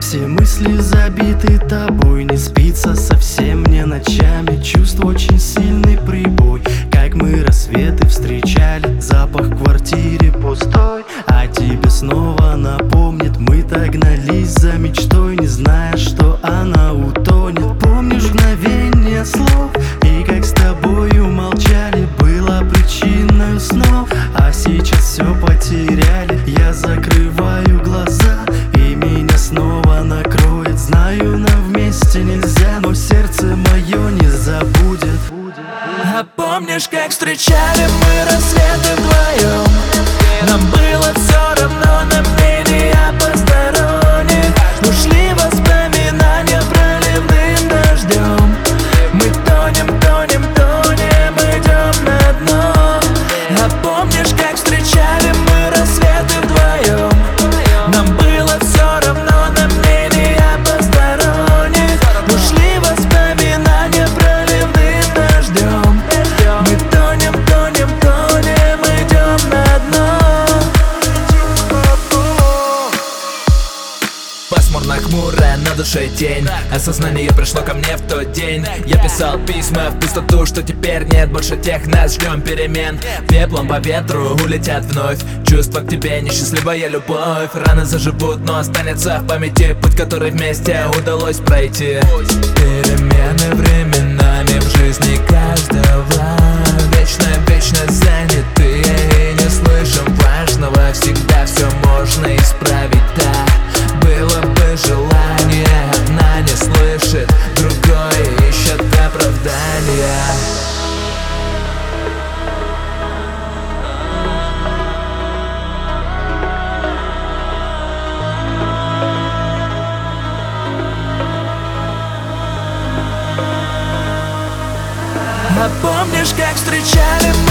Все мысли забиты тобой, не спится совсем мне ночами. Чувство очень сильный прибой, как мы рассветы встречали. Запах в квартире пустой, а тебе снова напомнит. Мы так гнались за мечтой, не зная, что она утонет. Помнишь мгновение слов и как с тобою молчали? Было причиной снов, а сейчас все потеряли. Я закрываю глаза, и меня снова накроет. Знаю, нам вместе нельзя, но сердце мое не забудет. А помнишь, как встречали мы рассветы вдвоем? Нам было все равно на мнение посторонних. Ушли воспоминания проливным дождем. Мы тонем, тонем, тонем, идем на дно. А помнишь, как встречали мы рассветы вдвоем? Нам было все равно на мнение посторонних. Ушли воспоминания проливным дождем. Мы тонем, тонем, тонем, идем на дно. Пасмурно, хмурая, на душе тень. Осознание пришло ко мне в тот день. Я писал письма в пустоту, что теперь нет больше тех нас. Ждем перемен, пеплом по ветру улетят вновь чувства к тебе, несчастливая любовь. Раны заживут, но останется в памяти путь, который вместе удалось пройти. Перемены временами в жизни каждого. Вечно, вечно занятые и не слышим важного. Всегда все можно исправить, да. Было бы желание, одна не слышит, другой ищет оправдания. А помнишь, как встречали мы